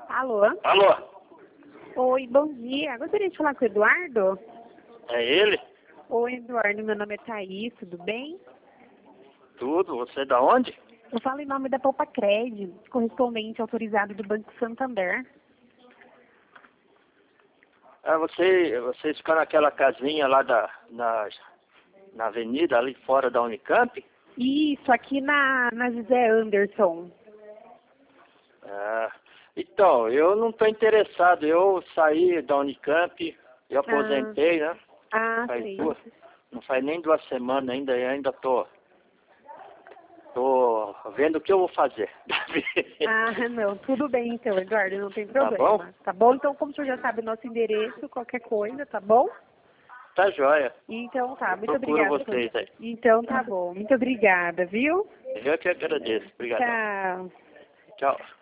Alô? Alô? Oi, bom dia. Gostaria de falar com o Eduardo? É ele? Oi, Eduardo. Meu nome é Thaís, tudo bem? Tudo. Você é da onde? Eu falo em nome da Poupa-Cred, correspondente autorizado do Banco Santander. Ah, vocês ficam naquela casinha lá na avenida, ali fora da Unicamp? Isso, aqui na José Anderson. Ah, então, eu não estou interessado. Eu saí da Unicamp, eu aposentei, né? Faz Sei. não faz nem 2 semanas ainda, e ainda tô vendo o que eu vou fazer. Não, tudo bem então, Eduardo, não tem Tá problema. bom? Tá bom? Então, como o senhor já sabe o nosso endereço, qualquer coisa, tá bom? Tá joia. Então tá, muito Procuro obrigada. vocês aí. Então tá bom, muito obrigada, viu? Eu que agradeço. Obrigado. Tchau. Tchau.